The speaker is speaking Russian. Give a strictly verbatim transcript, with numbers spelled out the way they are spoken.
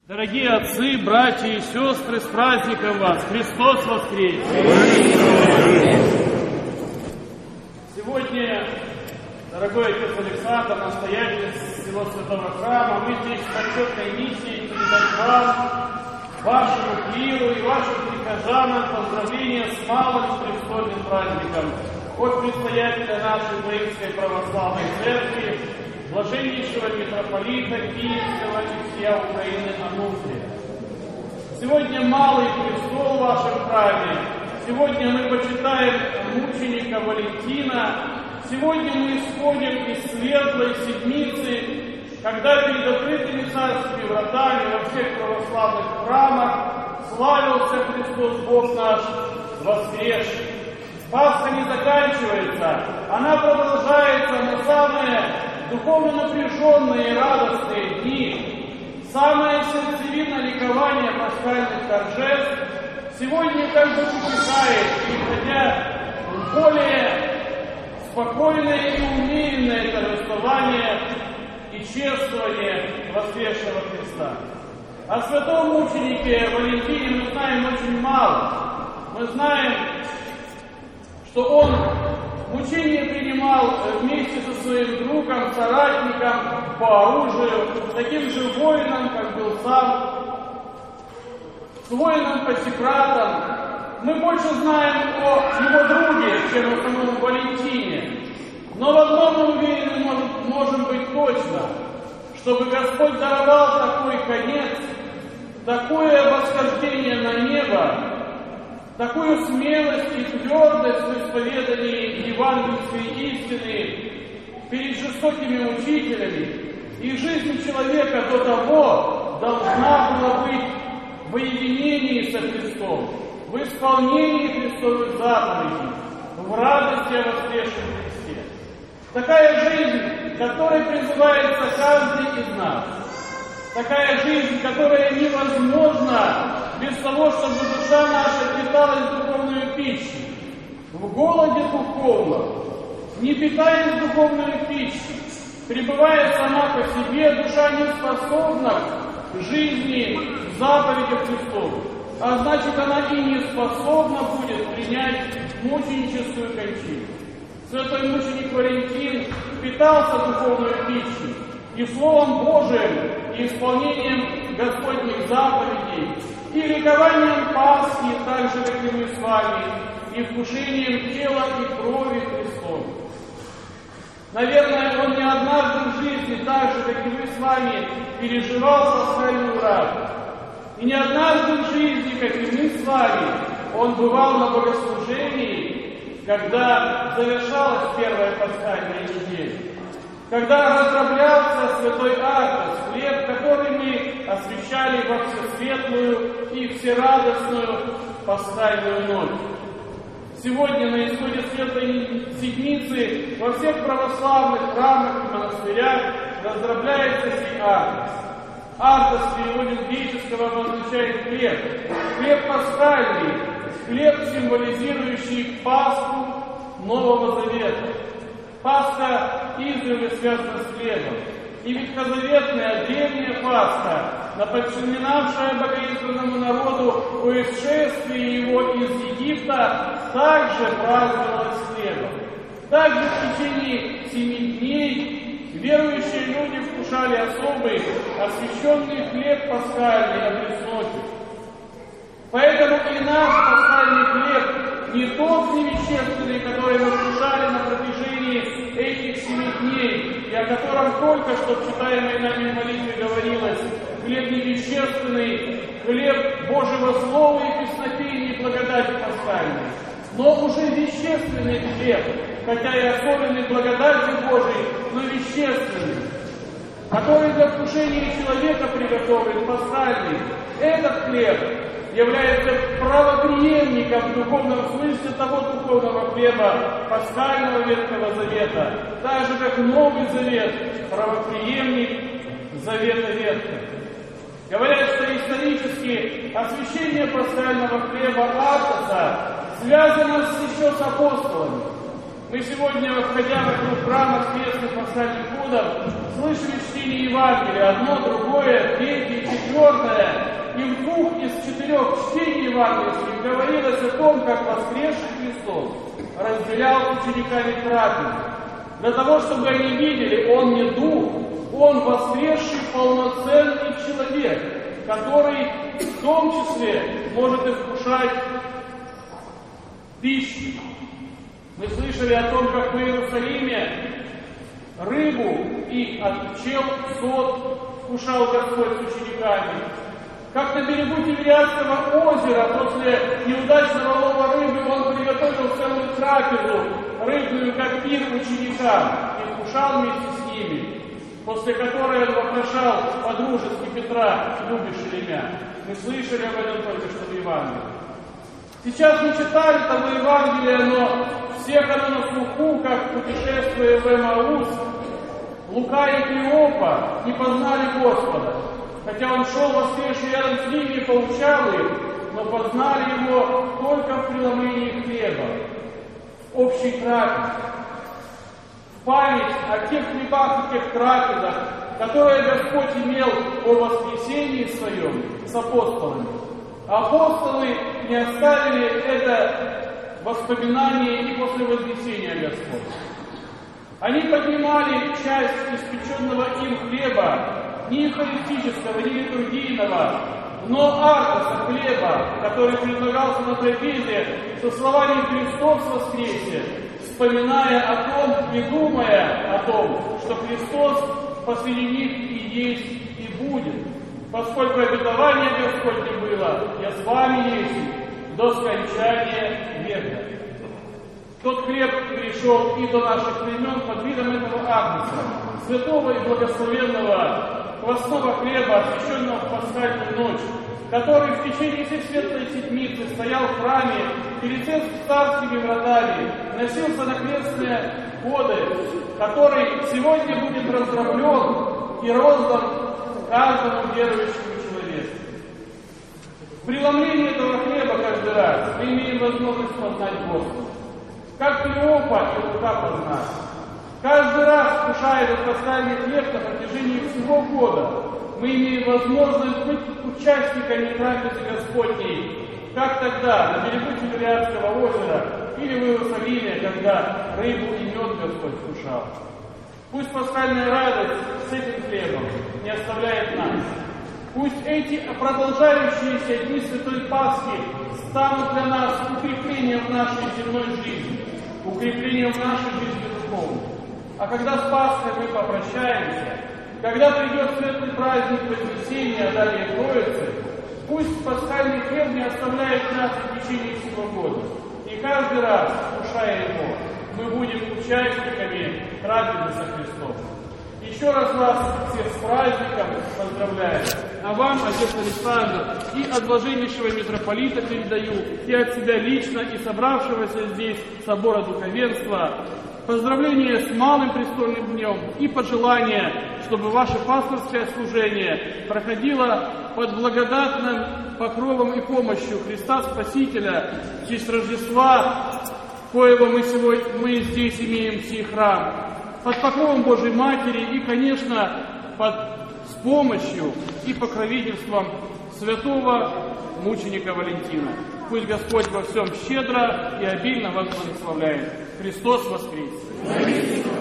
Дорогие отцы, братья и сестры, с праздником вас! Христос воскрес! Сегодня, дорогой отец Александр, настоятель всего Святого Храма, мы здесь с почетной миссией передать вам, вашему клиру и вашим прихожанам поздравления с малым престольным праздником от предстоятеля нашей Украинской Православной Церкви, блаженнейшего митрополита Киевского и всея Украины Ануфрия. Сегодня малый престол в вашем храме, сегодня мы почитаем мученика Валентина, сегодня мы исходим из светлой седмицы, когда перед открытыми царскими вратами во всех православных храмах славился Христос Бог наш воскресший. Пасха не заканчивается, она продолжается на самые духовно напряженные и радостные дни, самая сердцевина ликования пасхальных торжеств сегодня как бы утихает, переходя в более спокойное и умеренное торжествование и чествование воскресшего Христа. О святом мученике Валентине мы знаем очень мало. Мы знаем, что он мучение принимал вместе со своим другом, соратником по оружию, таким же воином, как был сам, с воином Пантикратом. Мы больше знаем о его друге, чем о самом Валентине. Но в одном мы уверены, можем, можем быть точно, чтобы Господь даровал такой конец, такое восхождение на небо, такую смелость и твердость в исповедании евангельской истины перед жестокими учителями, и жизнь человека до того должна была быть в единении со Христом, в исполнении Христовых заповедей, в радости о воскресшем Христе. Такая жизнь, к которой призывается каждый из нас. Такая жизнь, которая невозможна без того, чтобы душа наша питалась духовной пищей. В голоде духовном, не питаясь духовной пищей, пребывая сама по себе, душа не способна к жизни в заповедях Христовых. А значит, она и не способна будет принять мученическую кончину. Святой мученик Валентин питался духовной пищей и Словом Божиим, и исполнением Господних заповедей, и ликованием Пасхи, так же, как и мы с вами, и вкушением тела и крови Христова. Наверное, он не однажды в жизни, так же, как и мы с вами, переживал пасхальную радость. И не однажды в жизни, как и мы с вами, он бывал на богослужении, когда завершалась первая пасхальная неделя, когда раздроблялся святой Артас, хлеб, который мы освящали во всесветлую и всерадостную пасхальную ночь. Сегодня на исходе Светлой Седмицы во всех православных храмах и монастырях раздробляется сей Артас. Артас в переводе с греческого обозначает хлеб. Хлеб пасхальный, хлеб, символизирующий Пасху Нового Завета. Пасха издревле связана с хлебом. И ветхозаветная древняя Пасха, напоминавшая богоизбранному народу о исшествии его из Египта, также праздновалась хлебом. Также в течение семи дней верующие люди вкушали особый, освященный хлеб пасхальный от Христоса. Поэтому и наш пасхальный хлеб не тот невещественный, который мы вкушали на протяжении этих семи дней, и о котором только что в читаемой нами молитве говорилось: хлеб невещественный, хлеб Божьего Слова и песнопения и благодати пасхальной, но уже вещественный хлеб, хотя и особенный благодати Божией, но вещественный, который для вкушения человека приготовлен пасхальный. Этот хлеб является правопреемником в духовном смысле того духовного хлеба пасхального Ветхого Завета, так же как Новый Завет правопреемник Завета Ветхого. Говорят, что исторически освящение пасхального хлеба Артаса связано еще с апостолами. Мы сегодня, входя вокруг храма с крестным пасхальным ходом, слышали чтение Евангелия, одно, другое, третье, четвертое. двух из четырех чтений евангельских говорилось о том, как воскресший Христос разделял с учениками трапезу, для того, чтобы они видели, Он не дух, Он воскресший полноценный человек, который в том числе может и вкушать пищу. Мы слышали о том, как в Иерусалиме рыбу и от пчел сот вкушал Господь с учениками. Как на берегу Тивериадского озера после неудачного лова рыбы Он приготовил целую трапезу рыбную, как пир ученикам, и вкушал вместе с ними, после которой Он вопрошал по-дружески Петра: «Любишь ли меня?» Мы слышали об этом только что в Евангелии. Сейчас мы читали того Евангелия, но всех оно на слуху, как путешествуя в Эмаус, Лука и Клеопа не познали Господа. Хотя Он шел воскресший рядом с ними и поучал их, но познали Его только в преломлении хлеба, в общей трапезе. В память о тех хлебах и тех трапезах, которые Господь имел о воскресении Своем с апостолами. Апостолы не оставили это воспоминание и после воскресения Господа. Они поднимали часть испеченного им хлеба, не евхаристического, не литургийного, но аркоса хлеба, который предлагался на трапезе со словами «Христос воскресе», вспоминая о том и думая о том, что Христос посреди них и есть, и будет, поскольку обетование Господне было: «Я с вами есть до скончания века». Тот хлеб пришел и до наших времен под видом этого агнца, святого и благословенного квасного хлеба, освященного в пасхальную ночь, который в течение всей светлой седмицы стоял в храме перед царскими вратами, носился на крестные воды, который сегодня будет раздроблен и роздан каждому верующему человеку. В преломлении этого хлеба каждый раз мы имеем возможность познать Господа. Как Клеопа и Лука познали. Каждый раз, вкушая этот пасхальный хлеб на протяжении всего года, мы имеем возможность быть участниками трапезы Господней, как тогда, на берегу Тивериадского озера или в Иерусалиме, когда рыбу и мед Господь вкушал. Пусть пасхальная радость с этим хлебом не оставляет нас. Пусть эти продолжающиеся дни Святой Пасхи станут для нас укреплением в нашей земной жизни, укреплением в нашей жизни духовной. А когда с Пасхой мы попрощаемся, когда придет светлый праздник Вознесения, а далее Троицы, пусть пасхальный хлеб не оставляет нас в течение всего года. И каждый раз, вкушая его, мы будем участниками трапезы со Христом. Еще раз вас всех с праздником поздравляю. А вам, отец Александр, и от блаженнейшего митрополита передаю, и от себя лично, и собравшегося здесь собора духовенства, поздравления с малым престольным днем и пожелания, чтобы ваше пасторское служение проходило под благодатным покровом и помощью Христа Спасителя в честь Рождества, коего мы сегодня мы здесь имеем сей храм, под покровом Божьей Матери и, конечно, под, с помощью и покровительством святого мученика Валентина. Пусть Господь во всем щедро и обильно вас благословляет. Христос воскресе!